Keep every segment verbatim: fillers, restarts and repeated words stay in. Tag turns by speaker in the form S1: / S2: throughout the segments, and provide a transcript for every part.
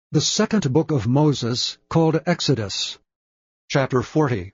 S1: The second book of Moses, called Exodus. Chapter forty.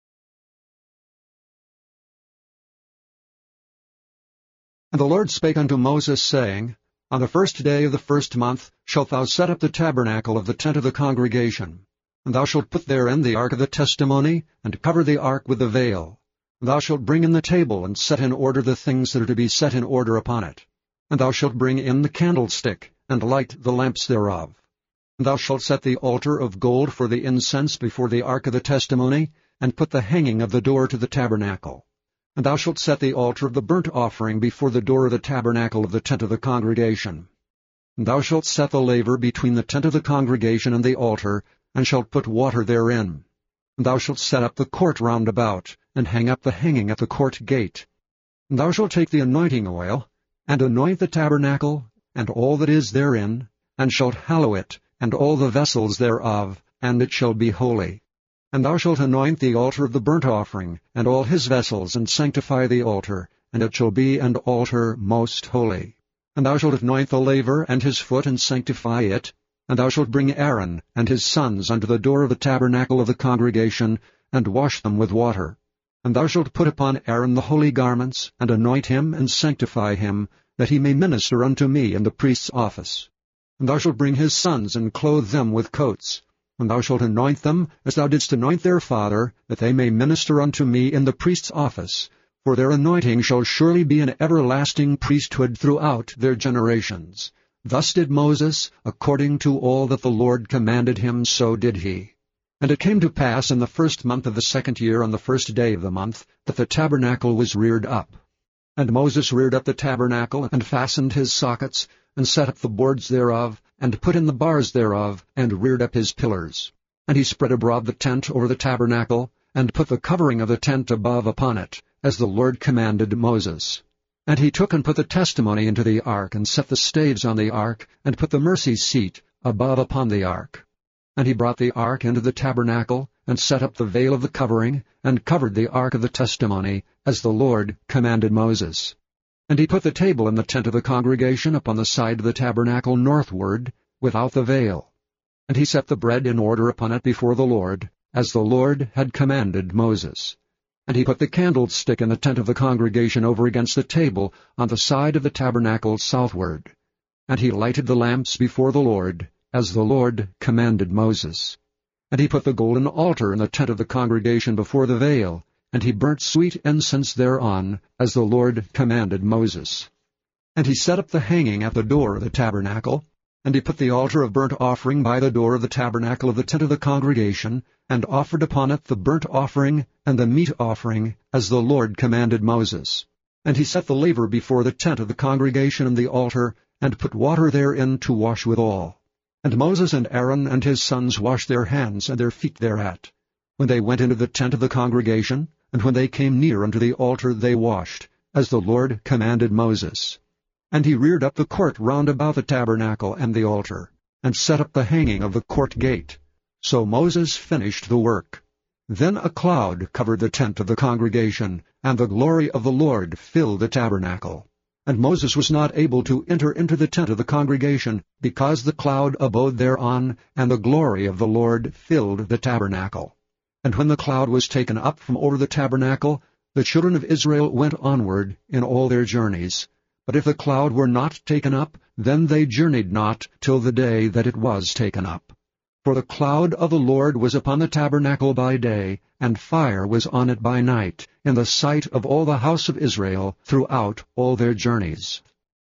S1: And the Lord spake unto Moses, saying, On the first day of the first month shalt thou set up the tabernacle of the tent of the congregation. And thou shalt put therein the ark of the testimony, and cover the ark with the veil. And thou shalt bring in the table, and set in order the things that are to be set in order upon it. And thou shalt bring in the candlestick, and light the lamps thereof. And thou shalt set the altar of gold for the incense before the ark of the testimony, and put the hanging of the door to the tabernacle. And thou shalt set the altar of the burnt offering before the door of the tabernacle of the tent of the congregation. And thou shalt set the laver between the tent of the congregation and the altar, and shalt put water therein. And thou shalt set up the court round about, and hang up the hanging at the court gate. And thou shalt take the anointing oil, and anoint the tabernacle, and all that is therein, and shalt hallow it, and all the vessels thereof, and it shall be holy. And thou shalt anoint the altar of the burnt offering, and all his vessels, and sanctify the altar, and it shall be an altar most holy. And thou shalt anoint the laver and his foot, and sanctify it. And thou shalt bring Aaron and his sons unto the door of the tabernacle of the congregation, and wash them with water. And thou shalt put upon Aaron the holy garments, and anoint him, and sanctify him, that he may minister unto me in the priest's office. And thou shalt bring his sons, and clothe them with coats. And thou shalt anoint them, as thou didst anoint their father, that they may minister unto me in the priest's office. For their anointing shall surely be an everlasting priesthood throughout their generations. Thus did Moses, according to all that the Lord commanded him, so did he. And it came to pass in the first month of the second year, on the first day of the month, that the tabernacle was reared up. And Moses reared up the tabernacle, and fastened his sockets, and set up the boards thereof, and put in the bars thereof, and reared up his pillars. And he spread abroad the tent over the tabernacle, and put the covering of the tent above upon it, as the Lord commanded Moses. And he took and put the testimony into the ark, and set the staves on the ark, and put the mercy seat above upon the ark. And he brought the ark into the tabernacle, and set up the veil of the covering, and covered the ark of the testimony, as the Lord commanded Moses. And he put the table in the tent of the congregation upon the side of the tabernacle northward, without the veil. And he set the bread in order upon it before the Lord, as the Lord had commanded Moses. And he put the candlestick in the tent of the congregation over against the table on the side of the tabernacle southward. And he lighted the lamps before the Lord, as the Lord commanded Moses. And he put the golden altar in the tent of the congregation before the veil, and he burnt sweet incense thereon, as the Lord commanded Moses. And he set up the hanging at the door of the tabernacle, and he put the altar of burnt offering by the door of the tabernacle of the tent of the congregation, and offered upon it the burnt offering and the meat offering, as the Lord commanded Moses. And he set the laver before the tent of the congregation and the altar, and put water therein to wash withal. And Moses and Aaron and his sons washed their hands and their feet thereat. When they went into the tent of the congregation, and when they came near unto the altar they washed, as the Lord commanded Moses. And he reared up the court round about the tabernacle and the altar, and set up the hanging of the court gate. So Moses finished the work. Then a cloud covered the tent of the congregation, and the glory of the Lord filled the tabernacle. And Moses was not able to enter into the tent of the congregation, because the cloud abode thereon, and the glory of the Lord filled the tabernacle. And when the cloud was taken up from over the tabernacle, the children of Israel went onward in all their journeys. But if the cloud were not taken up, then they journeyed not till the day that it was taken up. For the cloud of the Lord was upon the tabernacle by day, and fire was on it by night, in the sight of all the house of Israel throughout all their journeys.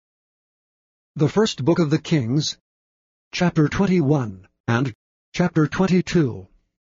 S1: The first book of the Kings, chapter twenty-one, and chapter twenty-two.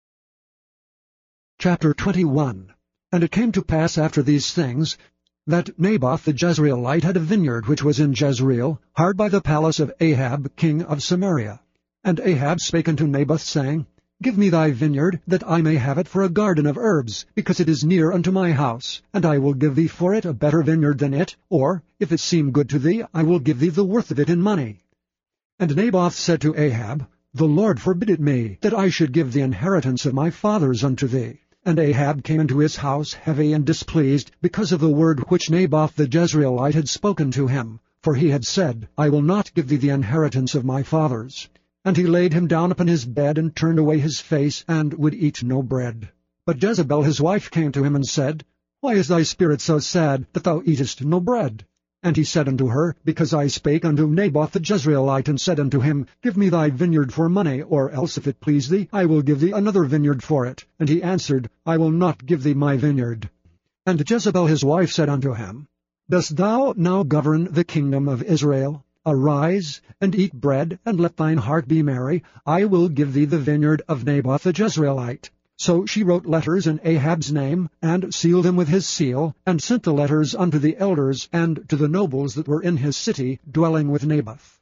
S1: Chapter twenty-one. And it came to pass after these things, that Naboth the Jezreelite had a vineyard which was in Jezreel, hard by the palace of Ahab king of Samaria. And Ahab spake unto Naboth, saying, Give me thy vineyard, that I may have it for a garden of herbs, because it is near unto my house, and I will give thee for it a better vineyard than it, or, if it seem good to thee, I will give thee the worth of it in money. And Naboth said to Ahab, The Lord forbid it me, that I should give the inheritance of my fathers unto thee. And Ahab came into his house heavy and displeased, because of the word which Naboth the Jezreelite had spoken to him. For he had said, I will not give thee the inheritance of my fathers. And he laid him down upon his bed, and turned away his face, and would eat no bread. But Jezebel his wife came to him, and said, Why is thy spirit so sad, that thou eatest no bread? And he said unto her, Because I spake unto Naboth the Jezreelite, and said unto him, Give me thy vineyard for money, or else, if it please thee, I will give thee another vineyard for it. And he answered, I will not give thee my vineyard. And Jezebel his wife said unto him, Dost thou now govern the kingdom of Israel? Arise, and eat bread, and let thine heart be merry. I will give thee the vineyard of Naboth the Jezreelite. So she wrote letters in Ahab's name, and sealed them with his seal, and sent the letters unto the elders and to the nobles that were in his city, dwelling with Naboth.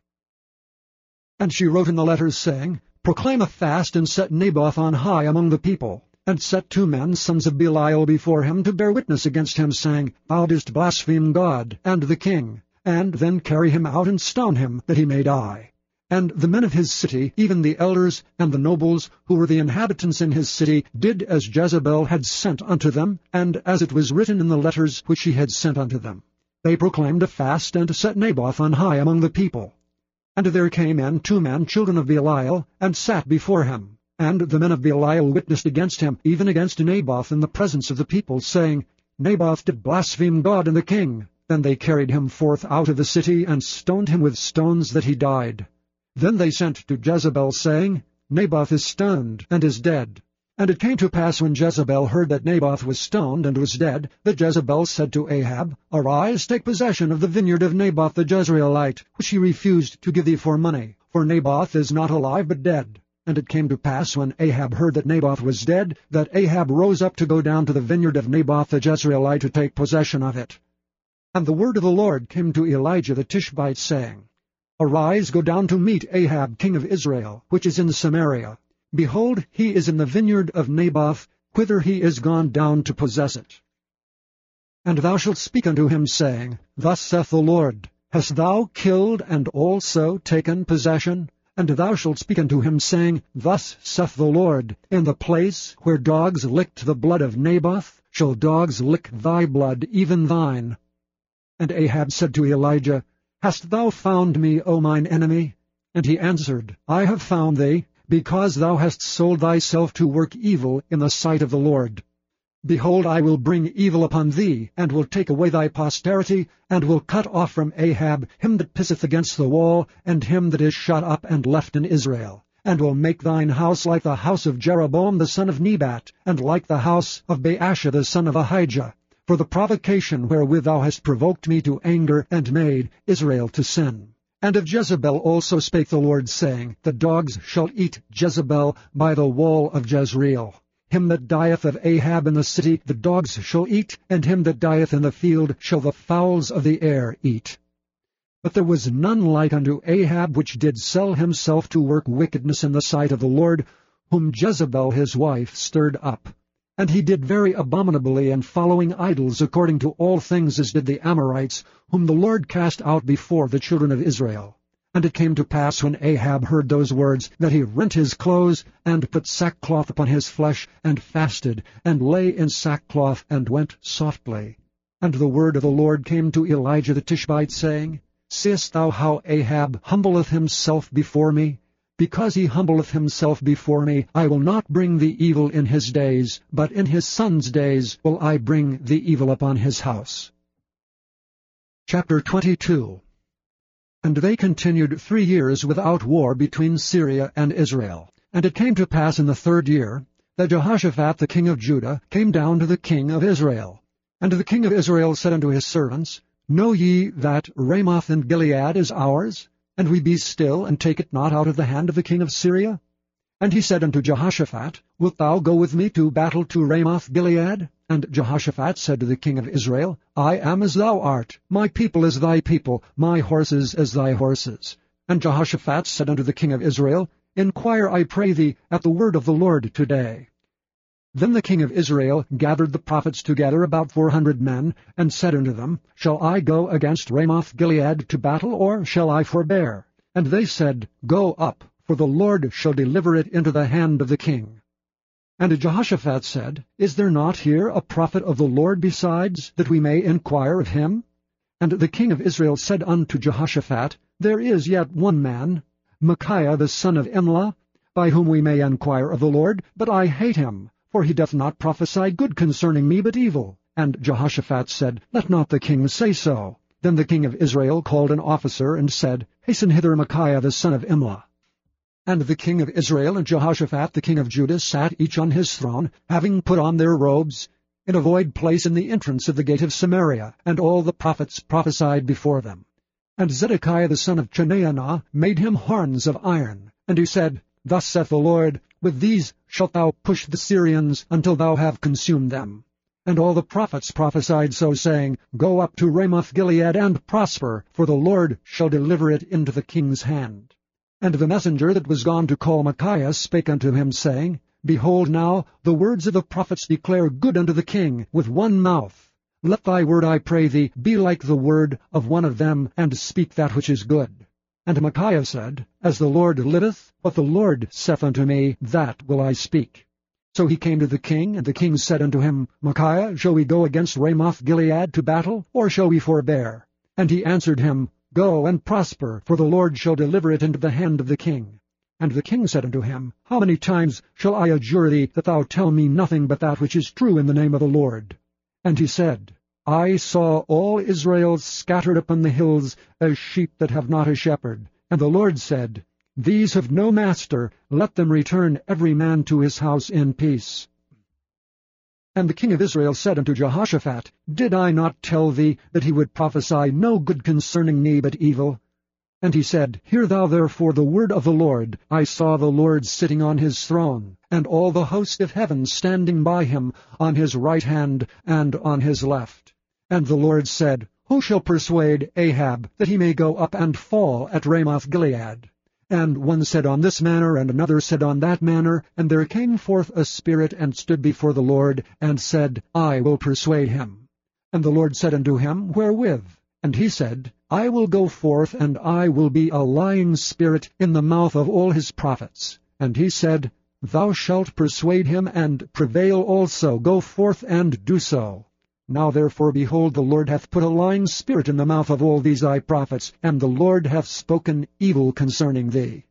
S1: And she wrote in the letters, saying, Proclaim a fast, and set Naboth on high among the people, and set two men, sons of Belial, before him, to bear witness against him, saying, Thou didst blaspheme God and the king, and then carry him out and stone him, that he may die. And the men of his city, even the elders and the nobles, who were the inhabitants in his city, did as Jezebel had sent unto them, and as it was written in the letters which she had sent unto them. They proclaimed a fast, and set Naboth on high among the people. And there came in two men, children of Belial, and sat before him. And the men of Belial witnessed against him, even against Naboth, in the presence of the people, saying, Naboth did blaspheme God and the king. Then they carried him forth out of the city, and stoned him with stones, that he died. Then they sent to Jezebel, saying, Naboth is stoned, and is dead. And it came to pass, when Jezebel heard that Naboth was stoned, and was dead, that Jezebel said to Ahab, Arise, take possession of the vineyard of Naboth the Jezreelite, which he refused to give thee for money. For Naboth is not alive, but dead. And it came to pass, when Ahab heard that Naboth was dead, that Ahab rose up to go down to the vineyard of Naboth the Jezreelite, to take possession of it. And the word of the Lord came to Elijah the Tishbite, saying, Arise, go down to meet Ahab king of Israel, which is in Samaria. Behold, he is in the vineyard of Naboth, whither he is gone down to possess it. And thou shalt speak unto him, saying, Thus saith the Lord, Hast thou killed and also taken possession? And thou shalt speak unto him, saying, Thus saith the Lord, In the place where dogs licked the blood of Naboth, shall dogs lick thy blood, even thine. And Ahab said to Elijah, Hast thou found me, O mine enemy? And he answered, I have found thee, because thou hast sold thyself to work evil in the sight of the Lord. Behold, I will bring evil upon thee, and will take away thy posterity, and will cut off from Ahab him that pisseth against the wall, and him that is shut up and left in Israel, and will make thine house like the house of Jeroboam the son of Nebat, and like the house of Baasha the son of Ahijah, for the provocation wherewith thou hast provoked me to anger, and made Israel to sin. And of Jezebel also spake the Lord, saying, The dogs shall eat Jezebel by the wall of Jezreel. Him that dieth of Ahab in the city the dogs shall eat, and him that dieth in the field shall the fowls of the air eat. But there was none like unto Ahab, which did sell himself to work wickedness in the sight of the Lord, whom Jezebel his wife stirred up. And he did very abominably in following idols, according to all things as did the Amorites, whom the Lord cast out before the children of Israel. And it came to pass, when Ahab heard those words, that he rent his clothes, and put sackcloth upon his flesh, and fasted, and lay in sackcloth, and went softly. And the word of the Lord came to Elijah the Tishbite, saying, Seest thou how Ahab humbleth himself before me? Because he humbleth himself before me, I will not bring the evil in his days, but in his son's days will I bring the evil upon his house. Chapter twenty-two. And they continued three years without war between Syria and Israel. And it came to pass in the third year, that Jehoshaphat the king of Judah came down to the king of Israel. And the king of Israel said unto his servants, Know ye that Ramoth in Gilead is ours? And we be still, and take it not out of the hand of the king of Syria? And he said unto Jehoshaphat, Wilt thou go with me to battle to Ramoth Gilead? And Jehoshaphat said to the king of Israel, I am as thou art, my people as thy people, my horses as thy horses. And Jehoshaphat said unto the king of Israel, Inquire, I pray thee, at the word of the Lord today. Then the king of Israel gathered the prophets together, about four hundred men, and said unto them, Shall I go against Ramoth Gilead to battle, or shall I forbear? And they said, Go up, for the Lord shall deliver it into the hand of the king. And Jehoshaphat said, Is there not here a prophet of the Lord besides, that we may inquire of him? And the king of Israel said unto Jehoshaphat, There is yet one man, Micaiah the son of Imlah, by whom we may enquire of the Lord, but I hate him, for he doth not prophesy good concerning me, but evil. And Jehoshaphat said, Let not the king say so. Then the king of Israel called an officer, and said, Hasten hither Micaiah the son of Imlah. And the king of Israel and Jehoshaphat the king of Judah sat each on his throne, having put on their robes, in a void place in the entrance of the gate of Samaria, and all the prophets prophesied before them. And Zedekiah the son of Chenaanah made him horns of iron. And he said, Thus saith the Lord, With these shalt thou push the Syrians until thou have consumed them. And all the prophets prophesied so, saying, Go up to Ramoth-Gilead and prosper, for the Lord shall deliver it into the king's hand. And the messenger that was gone to call Micaiah spake unto him, saying, Behold now, the words of the prophets declare good unto the king with one mouth. Let thy word, I pray thee, be like the word of one of them, and speak that which is good. And Micaiah said, As the Lord liveth, what the Lord saith unto me, that will I speak. So he came to the king, and the king said unto him, Micaiah, shall we go against Ramoth-Gilead to battle, or shall we forbear? And he answered him, Go and prosper, for the Lord shall deliver it into the hand of the king. And the king said unto him, How many times shall I adjure thee that thou tell me nothing but that which is true in the name of the Lord? And he said, I saw all Israel scattered upon the hills as sheep that have not a shepherd. And the Lord said, These have no master, let them return every man to his house in peace. And the king of Israel said unto Jehoshaphat, Did I not tell thee that he would prophesy no good concerning me but evil? And he said, Hear thou therefore the word of the Lord. I saw the Lord sitting on his throne, and all the host of heaven standing by him, on his right hand and on his left. And the Lord said, Who shall persuade Ahab that he may go up and fall at Ramoth-Gilead? And one said on this manner, and another said on that manner, and there came forth a spirit, and stood before the Lord, and said, I will persuade him. And the Lord said unto him, Wherewith? And he said, I will go forth, and I will be a lying spirit in the mouth of all his prophets. And he said, Thou shalt persuade him, and prevail also. Go forth and do so. Now therefore, behold, the Lord hath put a lying spirit in the mouth of all these thy prophets, and the Lord hath spoken evil concerning thee.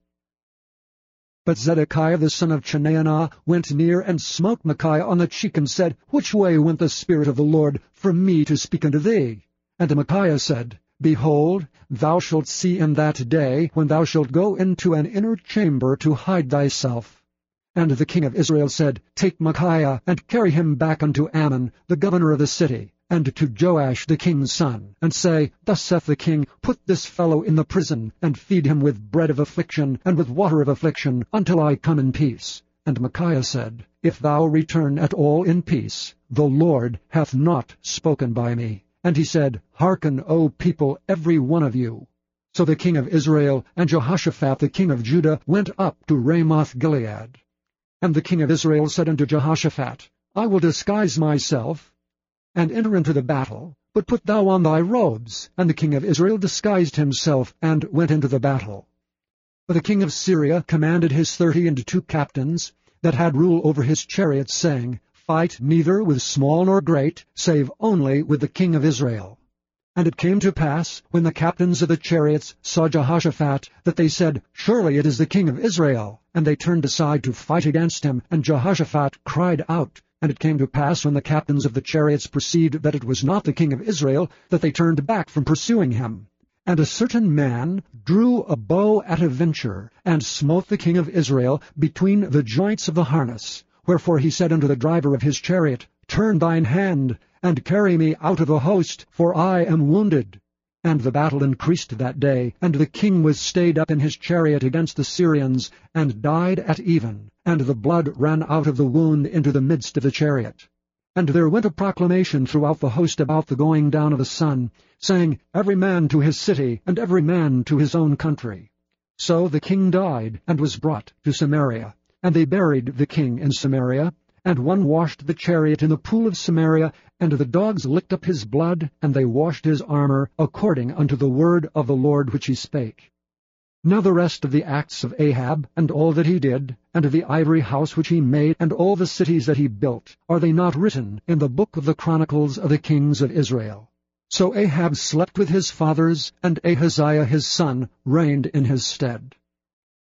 S1: But Zedekiah the son of Chenaanah went near and smote Micaiah on the cheek, and said, Which way went the Spirit of the Lord from me to speak unto thee? And Micaiah said, Behold, thou shalt see in that day, when thou shalt go into an inner chamber to hide thyself. And the king of Israel said, Take Micaiah, and carry him back unto Ammon, the governor of the city, and to Joash the king's son, and say, Thus saith the king, Put this fellow in the prison, and feed him with bread of affliction, and with water of affliction, until I come in peace. And Micaiah said, If thou return at all in peace, the Lord hath not spoken by me. And he said, Hearken, O people, every one of you. So the king of Israel and Jehoshaphat the king of Judah went up to Ramoth-Gilead. And the king of Israel said unto Jehoshaphat, I will disguise myself, and enter into the battle, but put thou on thy robes. And the king of Israel disguised himself, and went into the battle. But the king of Syria commanded his thirty and two captains, that had rule over his chariots, saying, Fight neither with small nor great, save only with the king of Israel. And it came to pass, when the captains of the chariots saw Jehoshaphat, that they said, Surely it is the king of Israel. And they turned aside to fight against him, and Jehoshaphat cried out. And it came to pass, when the captains of the chariots perceived that it was not the king of Israel, that they turned back from pursuing him. And a certain man drew a bow at a venture, and smote the king of Israel between the joints of the harness. Wherefore he said unto the driver of his chariot, Turn thine hand, and carry me out of the host, for I am wounded. And the battle increased that day, and the king was stayed up in his chariot against the Syrians, and died at even, and the blood ran out of the wound into the midst of the chariot. And there went a proclamation throughout the host about the going down of the sun, saying, Every man to his city, and every man to his own country. So the king died, and was brought to Samaria. And they buried the king in Samaria, and one washed the chariot in the pool of Samaria, and the dogs licked up his blood, and they washed his armor, according unto the word of the Lord which he spake. Now the rest of the acts of Ahab, and all that he did, and of the ivory house which he made, and all the cities that he built, are they not written in the book of the chronicles of the kings of Israel? So Ahab slept with his fathers, and Ahaziah his son reigned in his stead.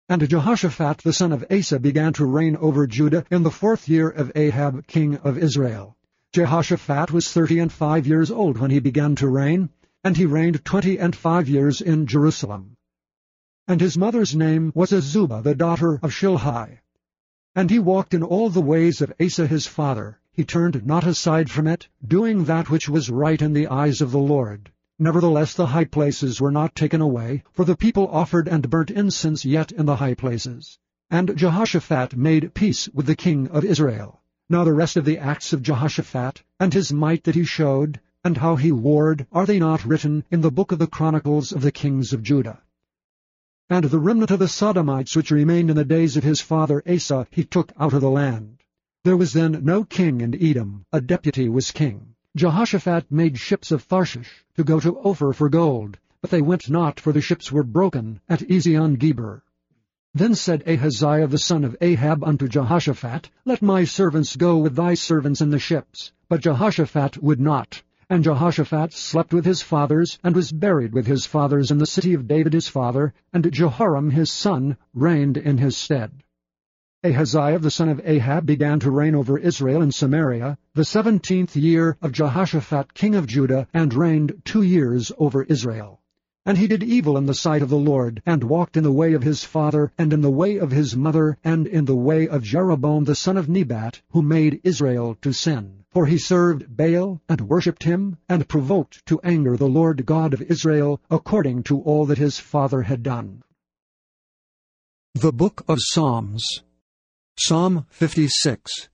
S1: And Jehoshaphat the son of Asa began to reign over Judah in the fourth year of Ahab king of Israel. Jehoshaphat was thirty and five years old when he began to reign, and he reigned twenty and five years in Jerusalem. And his mother's name was Azubah the daughter of Shilhi. And he walked in all the ways of Asa his father. He turned not aside from it, doing that which was right in the eyes of the Lord. Nevertheless the high places were not taken away, for the people offered and burnt incense yet in the high places. And Jehoshaphat made peace with the king of Israel. Now the rest of the acts of Jehoshaphat, and his might that he showed, and how he warred, are they not written in the book of the chronicles of the kings of Judah? And the remnant of the Sodomites which remained in the days of his father Asa he took out of the land. There was then no king in Edom, a deputy was king. Jehoshaphat made ships of Tharshish to go to Ophir for gold, but they went not, for the ships were broken at Ezion-Geber. Then said Ahaziah the son of Ahab unto Jehoshaphat, Let my servants go with thy servants in the ships. But Jehoshaphat would not. And Jehoshaphat slept with his fathers, and was buried with his fathers in the city of David his father, and Jehoram his son reigned in his stead. Ahaziah the son of Ahab began to reign over Israel in Samaria, the seventeenth year of Jehoshaphat king of Judah, and reigned two years over Israel. And he did evil in the sight of the Lord, and walked in the way of his father, and in the way of his mother, and in the way of Jeroboam the son of Nebat, who made Israel to sin. For he served Baal, and worshipped him, and provoked to anger the Lord God of Israel, according to all that his father had done. The Book of Psalms. Psalm fifty-six.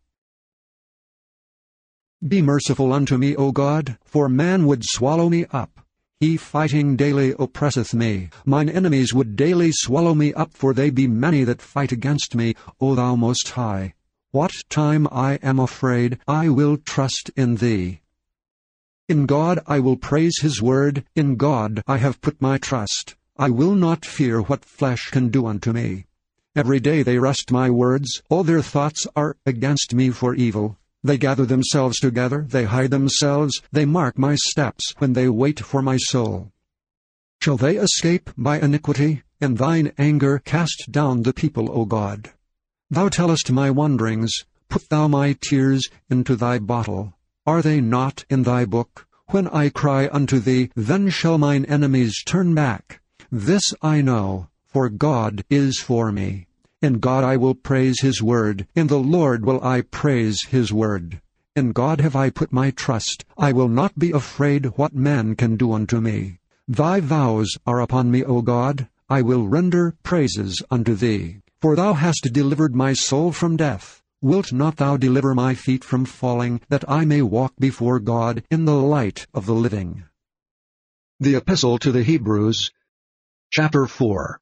S1: Be merciful unto me, O God, for man would swallow me up. He fighting daily oppresseth me. Mine enemies would daily swallow me up, for they be many that fight against me, O thou Most High. What time I am afraid, I will trust in thee. In God I will praise his word, in God I have put my trust. I will not fear what flesh can do unto me. Every day they wrest my words, all their thoughts are against me for evil. They gather themselves together, they hide themselves, they mark my steps, when they wait for my soul. Shall they escape by iniquity? In thine anger cast down the people, O God. Thou tellest my wanderings, put thou my tears into thy bottle. Are they not in thy book? When I cry unto thee, then shall mine enemies turn back. This I know, for God is for me. In God I will praise his word. In the Lord will I praise his word. In God have I put my trust. I will not be afraid what man can do unto me. Thy vows are upon me, O God. I will render praises unto thee. For thou hast delivered my soul from death. Wilt not thou deliver my feet from falling, that I may walk before God in the light of the living? The Epistle to the Hebrews, chapter four.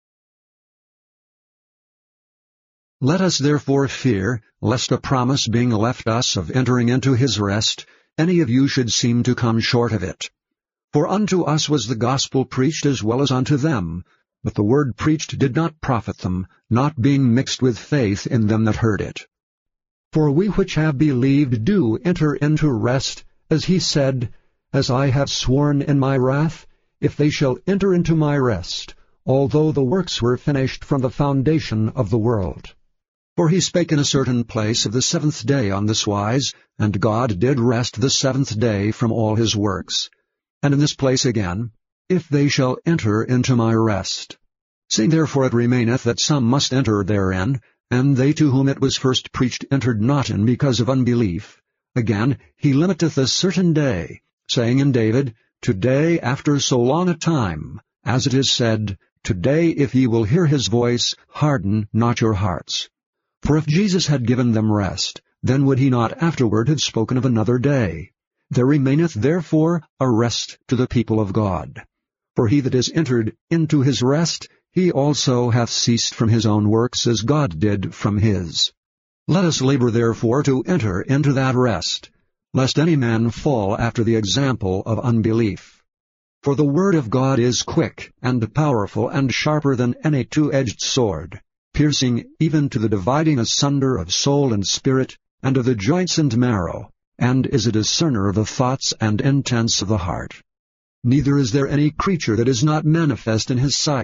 S1: Let us therefore fear, lest a promise being left us of entering into his rest, any of you should seem to come short of it. For unto us was the gospel preached as well as unto them, but the word preached did not profit them, not being mixed with faith in them that heard it. For we which have believed do enter into rest, as he said, As I have sworn in my wrath, if they shall enter into my rest, although the works were finished from the foundation of the world. For he spake in a certain place of the seventh day on this wise, and God did rest the seventh day from all his works. And in this place again, If they shall enter into my rest. Seeing therefore it remaineth that some must enter therein, and they to whom it was first preached entered not in because of unbelief. Again, he limiteth a certain day, saying in David, Today after so long a time, as it is said, Today if ye will hear his voice, harden not your hearts. For if Jesus had given them rest, then would he not afterward have spoken of another day. There remaineth therefore a rest to the people of God. For he that is entered into his rest, he also hath ceased from his own works, as God did from his. Let us labor therefore to enter into that rest, lest any man fall after the example of unbelief. For the word of God is quick, and powerful, and sharper than any two-edged sword, piercing even to the dividing asunder of soul and spirit, and of the joints and marrow, and is a discerner of the thoughts and intents of the heart. Neither is there any creature that is not manifest in his sight,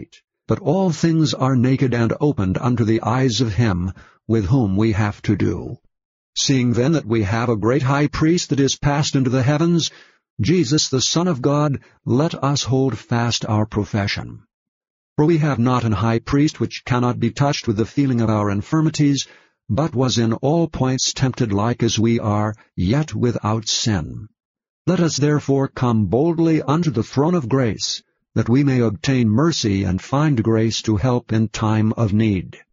S1: But all things are naked and opened unto the eyes of him with whom we have to do. Seeing then that we have a great high priest that is passed into the heavens, Jesus the Son of God, let us hold fast our profession. For we have not an high priest which cannot be touched with the feeling of our infirmities, but was in all points tempted like as we are, yet without sin. Let us therefore come boldly unto the throne of grace, that we may obtain mercy and find grace to help in time of need.